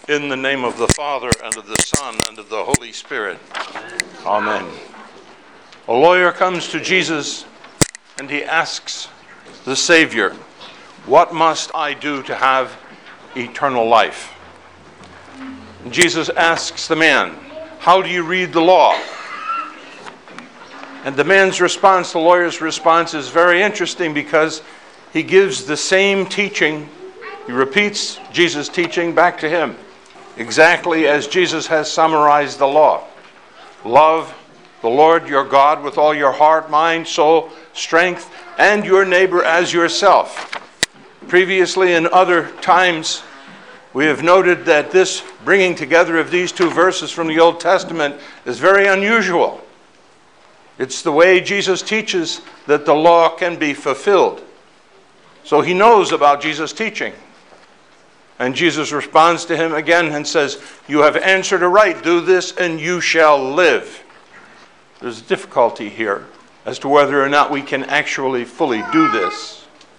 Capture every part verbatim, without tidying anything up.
In the name of the Father, and of the Son, and of the Holy Spirit. Amen. Amen. A lawyer comes to Jesus, and he asks the Savior, "What must I do to have eternal life?" And Jesus asks the man, "How do you read the law?" And the man's response, the lawyer's response, is very interesting because he gives the same teaching. He repeats Jesus' teaching back to him, exactly as Jesus has summarized the law. Love the Lord your God with all your heart, mind, soul, strength, and your neighbor as yourself. Previously, in other times, we have noted that this bringing together of these two verses from the Old Testament is very unusual. It's the way Jesus teaches that the law can be fulfilled. So he knows about Jesus' teaching. And Jesus responds to him again and says, "You have answered aright. Do this and you shall live." There's difficulty here as to whether or not we can actually fully do this.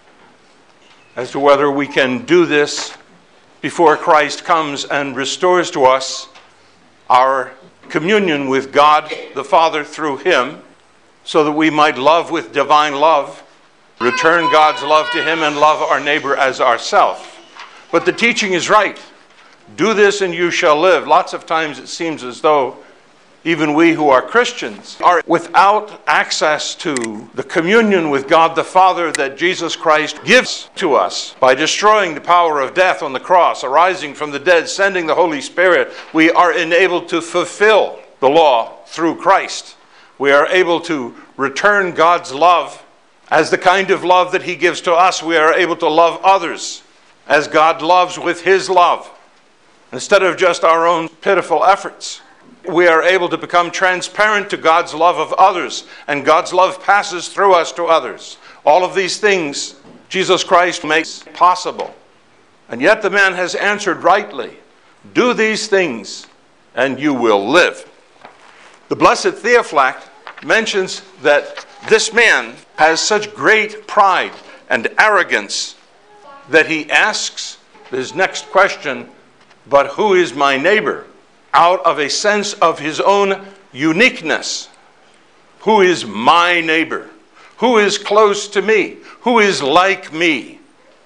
As to whether we can do this before Christ comes and restores to us our communion with God the Father through him, so that we might love with divine love, return God's love to him, and love our neighbor as ourselves. But the teaching is right. Do this and you shall live. Lots of times it seems as though even we who are Christians are without access to the communion with God the Father that Jesus Christ gives to us by destroying the power of death on the cross, arising from the dead, sending the Holy Spirit. We are enabled to fulfill the law through Christ. We are able to return God's love as the kind of love that he gives to us. We are able to love others as God loves with his love, instead of just our own pitiful efforts. We are able to become transparent to God's love of others, and God's love passes through us to others. All of these things Jesus Christ makes possible. And yet the man has answered rightly, "Do these things and you will live." The Blessed Theophylact mentions that this man has such great pride and arrogance that he asks his next question, "But who is my neighbor?" out of a sense of his own uniqueness. Who is my neighbor? Who is close to me? Who is like me?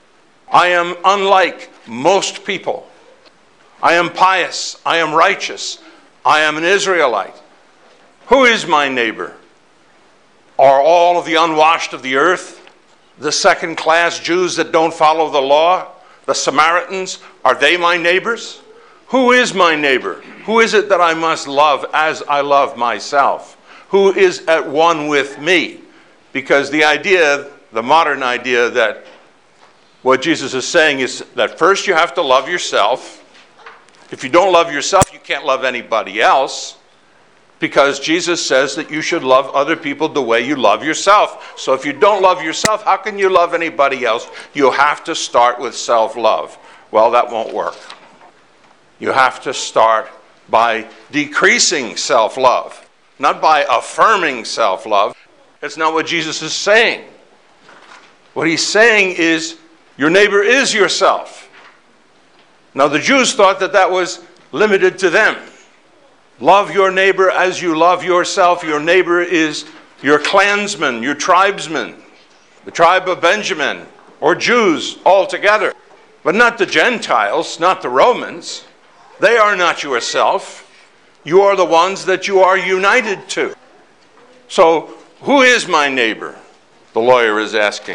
I am unlike most people. I am pious. I am righteous. I am an Israelite. Who is my neighbor? Are all of the unwashed of the earth, the second-class Jews that don't follow the law, the Samaritans, are they my neighbors? Who is my neighbor? Who is it that I must love as I love myself? Who is at one with me? Because the idea, the modern idea that what Jesus is saying is that first you have to love yourself. If you don't love yourself, you can't love anybody else. Because Jesus says that you should love other people the way you love yourself. So if you don't love yourself, how can you love anybody else? You have to start with self-love. Well, that won't work. You have to start by decreasing self-love, not by affirming self-love. That's not what Jesus is saying. What he's saying is, your neighbor is yourself. Now, the Jews thought that that was limited to them. Love your neighbor as you love yourself. Your neighbor is your clansman, your tribesman, the tribe of Benjamin, or Jews altogether. But not the Gentiles, not the Romans. They are not yourself. You are the ones that you are united to. So, who is my neighbor? The lawyer is asking.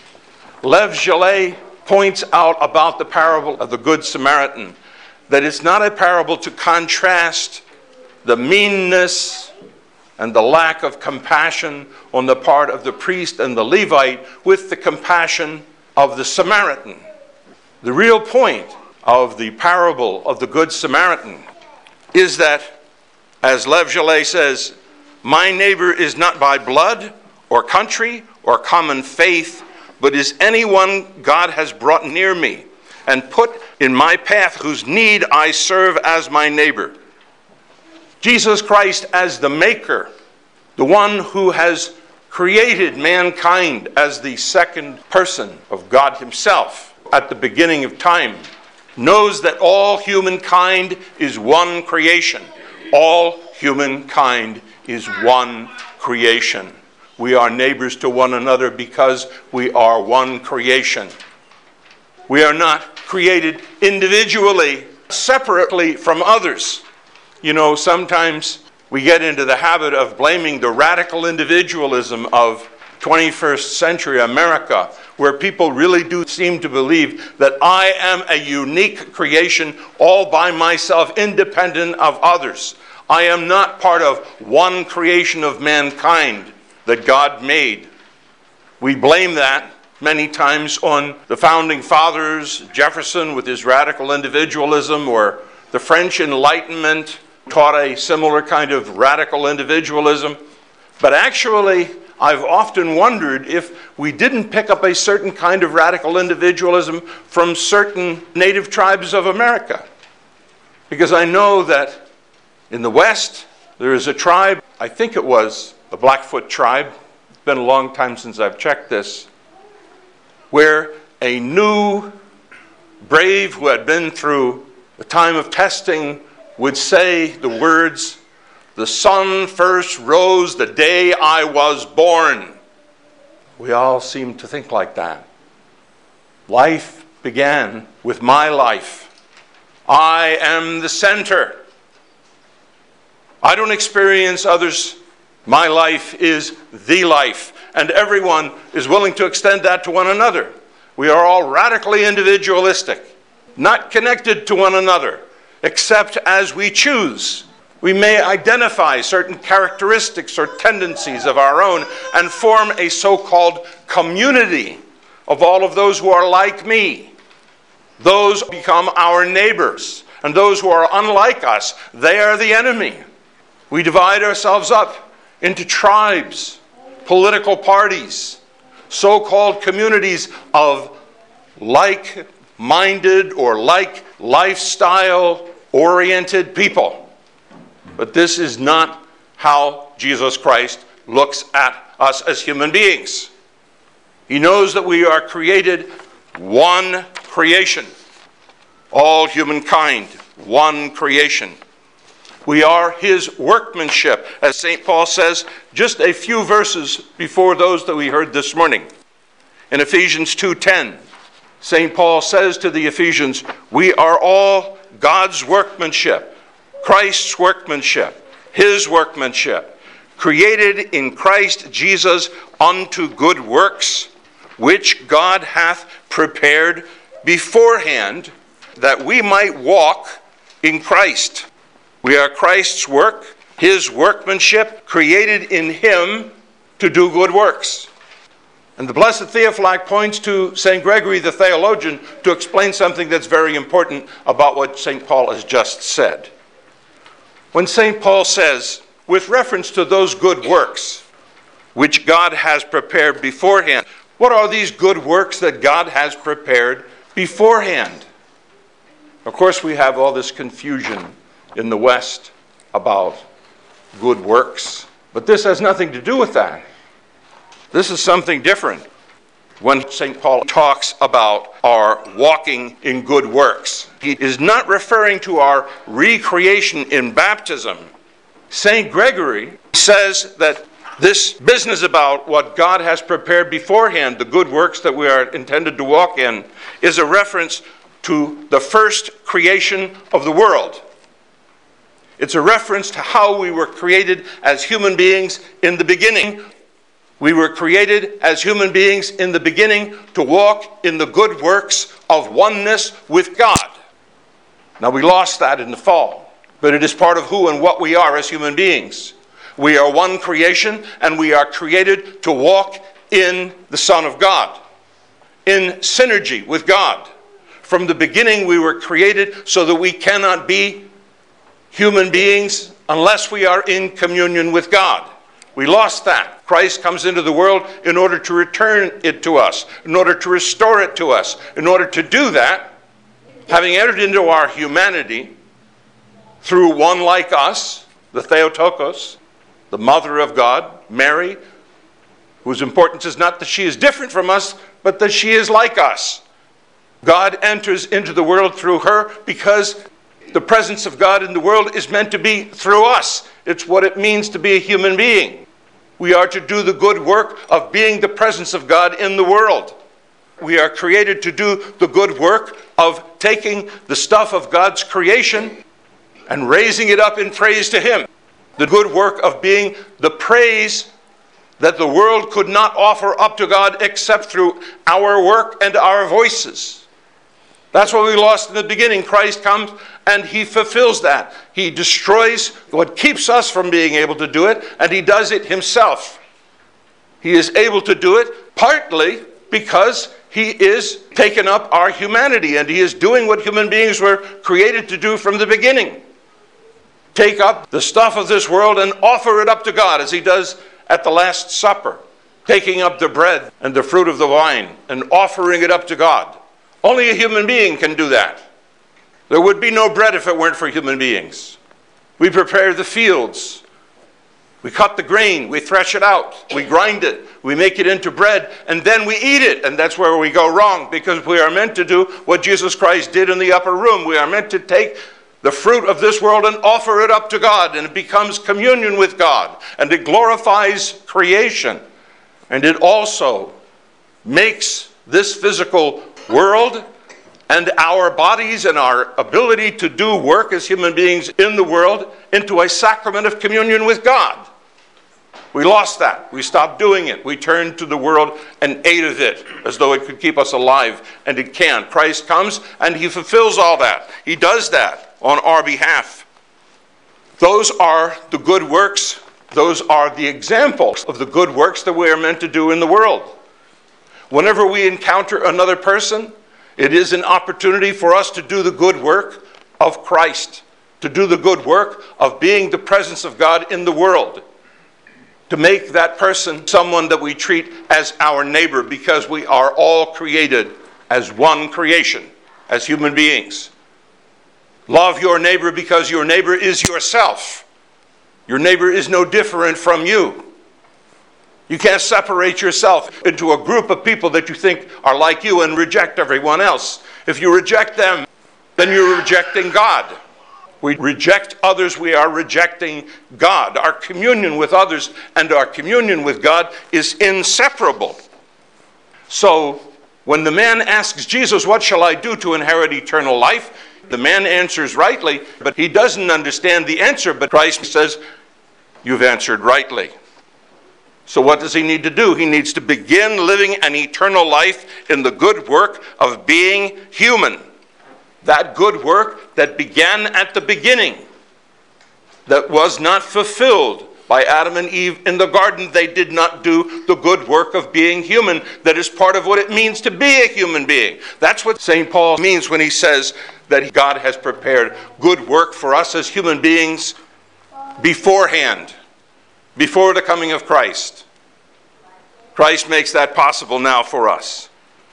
Lev Gillet points out about the parable of the Good Samaritan that it's not a parable to contrast the meanness and the lack of compassion on the part of the priest and the Levite with the compassion of the Samaritan. The real point of the parable of the Good Samaritan is that, as Lev Gillet says, my neighbor is not by blood or country or common faith, but is anyone God has brought near me and put in my path whose need I serve as my neighbor. Jesus Christ as the maker, the one who has created mankind as the second person of God himself at the beginning of time, knows that all humankind is one creation. All humankind is one creation. We are neighbors to one another because we are one creation. We are not created individually, separately from others. You know, sometimes we get into the habit of blaming the radical individualism of twenty-first century America, where people really do seem to believe that I am a unique creation all by myself, independent of others. I am not part of one creation of mankind that God made. We blame that many times on the founding fathers, Jefferson with his radical individualism, or the French Enlightenment taught a similar kind of radical individualism. But actually, I've often wondered if we didn't pick up a certain kind of radical individualism from certain native tribes of America. Because I know that in the West, there is a tribe, I think it was the Blackfoot tribe, it's been a long time since I've checked this, where a new brave who had been through the time of testing would say the words, "The sun first rose the day I was born." We all seem to think like that. Life began with my life. I am the center. I don't experience others. My life is the life, and everyone is willing to extend that to one another. We are all radically individualistic, not connected to one another, except as we choose. We may identify certain characteristics or tendencies of our own and form a so-called community of all of those who are like me. Those become our neighbors, and those who are unlike us, they are the enemy. We divide ourselves up into tribes, political parties, so-called communities of like-minded or like lifestyle-oriented people. But this is not how Jesus Christ looks at us as human beings. He knows that we are created one creation. All humankind, one creation. We are his workmanship, as Saint Paul says just a few verses before those that we heard this morning. In Ephesians two ten, Saint Paul says to the Ephesians, we are all God's workmanship, Christ's workmanship, his workmanship, created in Christ Jesus unto good works, which God hath prepared beforehand, that we might walk in Christ. We are Christ's work, his workmanship, created in him to do good works. And the Blessed Theophylact points to Saint Gregory the theologian to explain something that's very important about what Saint Paul has just said. When Saint Paul says, with reference to those good works which God has prepared beforehand, what are these good works that God has prepared beforehand? Of course, we have all this confusion in the West about good works, but this has nothing to do with that. This is something different. When Saint Paul talks about our walking in good works, he is not referring to our recreation in baptism. Saint Gregory says that this business about what God has prepared beforehand, the good works that we are intended to walk in, is a reference to the first creation of the world. It's a reference to how we were created as human beings in the beginning. We were created as human beings in the beginning to walk in the good works of oneness with God. Now, we lost that in the fall, but it is part of who and what we are as human beings. We are one creation, and we are created to walk in the Son of God, in synergy with God. From the beginning, we were created so that we cannot be human beings unless we are in communion with God. We lost that. Christ comes into the world in order to return it to us, in order to restore it to us. In order to do that, having entered into our humanity through one like us, the Theotokos, the Mother of God, Mary, whose importance is not that she is different from us, but that she is like us. God enters into the world through her because the presence of God in the world is meant to be through us. It's what it means to be a human being. We are to do the good work of being the presence of God in the world. We are created to do the good work of taking the stuff of God's creation and raising it up in praise to Him. The good work of being the praise that the world could not offer up to God except through our work and our voices. That's what we lost in the beginning. Christ comes and He fulfills that. He destroys what keeps us from being able to do it, and He does it Himself. He is able to do it partly because He is taken up our humanity, and He is doing what human beings were created to do from the beginning. Take up the stuff of this world and offer it up to God, as He does at the Last Supper, taking up the bread and the fruit of the wine and offering it up to God. Only a human being can do that. There would be no bread if it weren't for human beings. We prepare the fields. We cut the grain. We thresh it out. We grind it. We make it into bread. And then we eat it. And that's where we go wrong, because we are meant to do what Jesus Christ did in the upper room. We are meant to take the fruit of this world and offer it up to God. And it becomes communion with God. And it glorifies creation. And it also makes this physical world and our bodies and our ability to do work as human beings in the world into a sacrament of communion with God. We lost that. We stopped doing it. We turned to the world and ate of it as though it could keep us alive, and it can't. Christ comes and He fulfills all that. He does that on our behalf. Those are the good works. Those are the examples of the good works that we are meant to do in the world. Whenever we encounter another person, it is an opportunity for us to do the good work of Christ, to do the good work of being the presence of God in the world, to make that person someone that we treat as our neighbor, because we are all created as one creation, as human beings. Love your neighbor because your neighbor is yourself. Your neighbor is no different from you. You can't separate yourself into a group of people that you think are like you and reject everyone else. If you reject them, then you're rejecting God. We reject others, we are rejecting God. Our communion with others and our communion with God is inseparable. So, when the man asks Jesus, "What shall I do to inherit eternal life?" the man answers rightly, but he doesn't understand the answer. But Christ says, "You've answered rightly." So what does he need to do? He needs to begin living an eternal life in the good work of being human. That good work that began at the beginning, that was not fulfilled by Adam and Eve in the garden. They did not do the good work of being human. That is part of what it means to be a human being. That's what Saint Paul means when he says that God has prepared good work for us as human beings beforehand. Before the coming of Christ. Christ makes that possible now for us.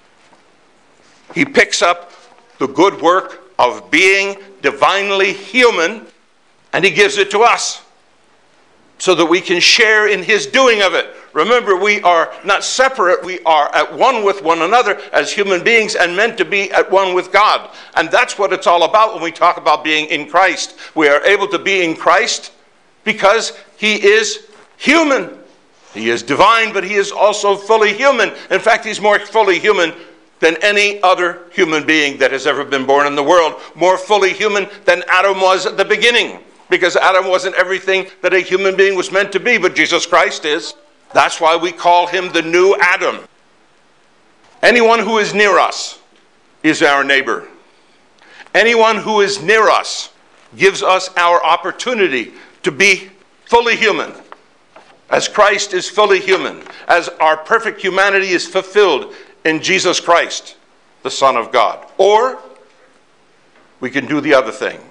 He picks up the good work of being divinely human, and He gives it to us so that we can share in His doing of it. Remember, we are not separate. We are at one with one another as human beings and meant to be at one with God. And that's what it's all about when we talk about being in Christ. We are able to be in Christ because He is human. He is divine, but He is also fully human. In fact, He's more fully human than any other human being that has ever been born in the world. More fully human than Adam was at the beginning. Because Adam wasn't everything that a human being was meant to be, but Jesus Christ is. That's why we call Him the new Adam. Anyone who is near us is our neighbor. Anyone who is near us gives us our opportunity to be fully human. As Christ is fully human, as our perfect humanity is fulfilled in Jesus Christ, the Son of God. Or we can do the other thing.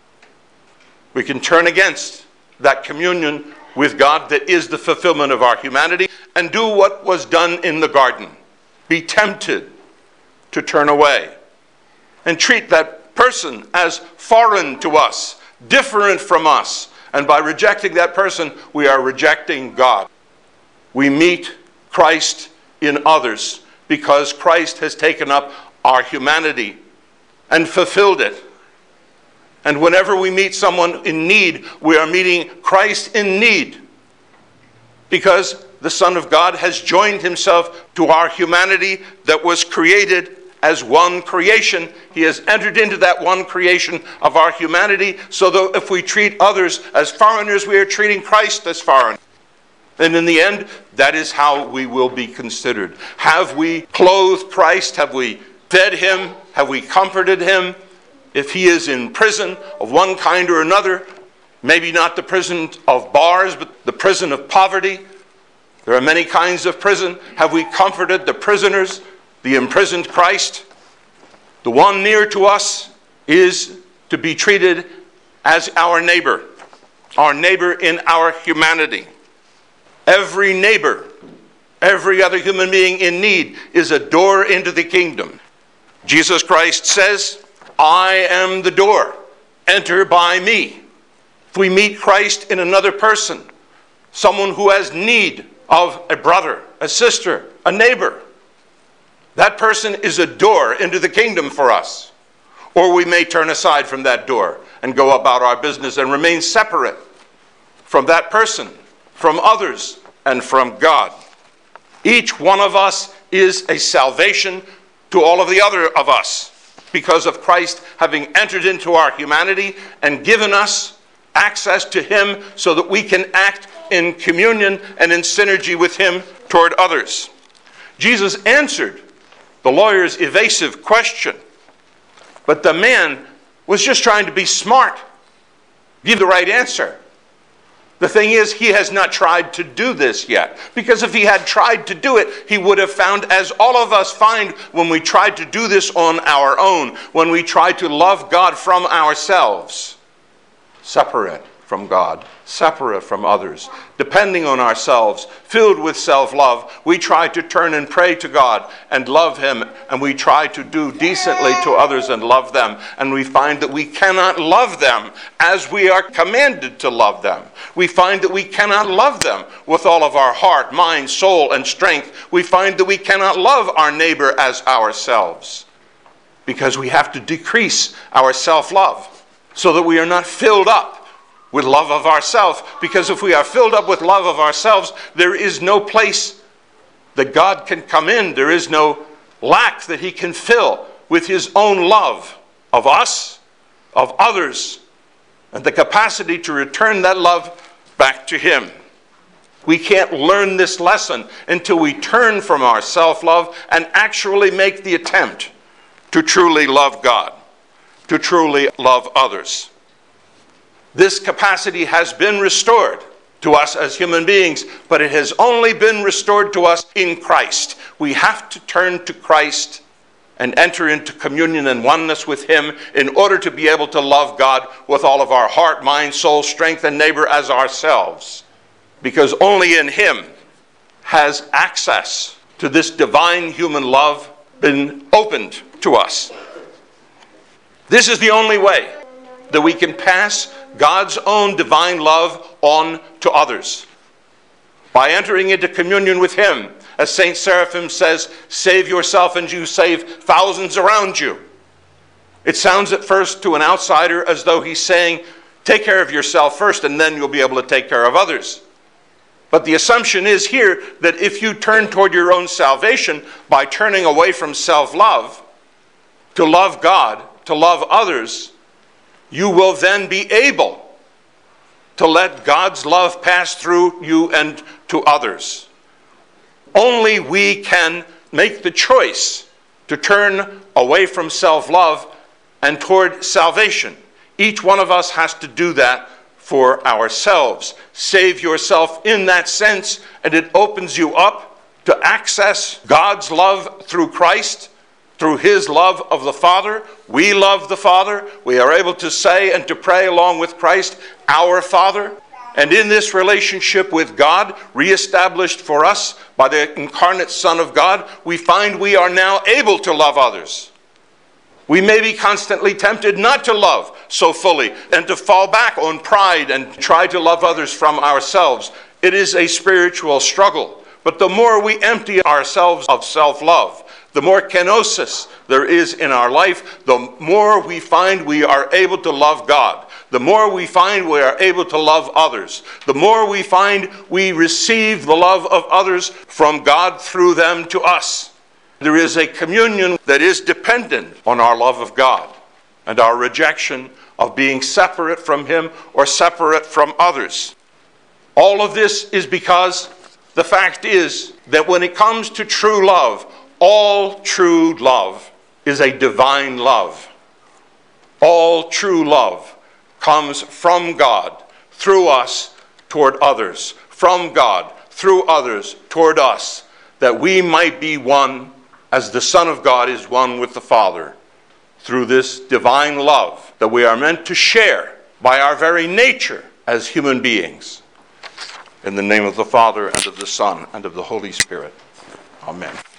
We can turn against that communion with God that is the fulfillment of our humanity and do what was done in the garden. Be tempted to turn away and treat that person as foreign to us, different from us. And by rejecting that person, we are rejecting God. We meet Christ in others because Christ has taken up our humanity and fulfilled it. And whenever we meet someone in need, we are meeting Christ in need, because the Son of God has joined himself to our humanity that was created as one creation. He has entered into that one creation of our humanity, so that if we treat others as foreigners, we are treating Christ as foreign. And in the end, that is how we will be considered. Have we clothed Christ? Have we fed him? Have we comforted him? If he is in prison of one kind or another, maybe not the prison of bars, but the prison of poverty. There are many kinds of prison. Have we comforted the prisoners, the imprisoned Christ? The one near to us is to be treated as our neighbor, our neighbor in our humanity. Every neighbor, every other human being in need is a door into the kingdom. Jesus Christ says, I am the door. Enter by me. If we meet Christ in another person, someone who has need of a brother, a sister, a neighbor, that person is a door into the kingdom for us. Or we may turn aside from that door and go about our business and remain separate from that person, from others, and from God. Each one of us is a salvation to all of the other of us, because of Christ having entered into our humanity and given us access to him so that we can act in communion and in synergy with him toward others. Jesus answered the lawyer's evasive question, but the man was just trying to be smart, give the right answer. The thing is, he has not tried to do this yet. Because if he had tried to do it, he would have found, as all of us find when we try to do this on our own, when we try to love God from ourselves, separate from God, separate from others, depending on ourselves, filled with self-love, we try to turn and pray to God and love him, and we try to do decently to others and love them, and we find that we cannot love them as we are commanded to love them. We find that we cannot love them with all of our heart, mind, soul, and strength. We find that we cannot love our neighbor as ourselves, because we have to decrease our self-love so that we are not filled up with love of ourselves. Because if we are filled up with love of ourselves, there is no place that God can come in. There is no lack that he can fill with his own love of us, of others, and the capacity to return that love back to him. We can't learn this lesson until we turn from our self-love and actually make the attempt to truly love God, to truly love others. This capacity has been restored to us as human beings, but it has only been restored to us in Christ. We have to turn to Christ and enter into communion and oneness with him in order to be able to love God with all of our heart, mind, soul, strength, and neighbor as ourselves. Because only in him has access to this divine human love been opened to us. This is the only way that we can pass God's own divine love on to others. By entering into communion with him. As Saint Seraphim says, save yourself and you save thousands around you. It sounds at first to an outsider as though he's saying, take care of yourself first and then you'll be able to take care of others. But the assumption is here that if you turn toward your own salvation by turning away from self-love to love God, to love others, you will then be able to let God's love pass through you and to others. Only we can make the choice to turn away from self-love and toward salvation. Each one of us has to do that for ourselves. Save yourself in that sense, and it opens you up to access God's love through Christ. Through his love of the Father, we love the Father. We are able to say and to pray along with Christ, our Father. And in this relationship with God, reestablished for us by the incarnate Son of God, we find we are now able to love others. We may be constantly tempted not to love so fully and to fall back on pride and try to love others from ourselves. It is a spiritual struggle. But the more we empty ourselves of self-love, the more kenosis there is in our life, the more we find we are able to love God. The more we find we are able to love others. The more we find we receive the love of others from God through them to us. There is a communion that is dependent on our love of God and our rejection of being separate from Him or separate from others. All of this is because the fact is that when it comes to true love, all true love is a divine love. All true love comes from God through us toward others, from God through others toward us, that we might be one as the Son of God is one with the Father, through this divine love that we are meant to share by our very nature as human beings. In the name of the Father, and of the Son, and of the Holy Spirit. Amen.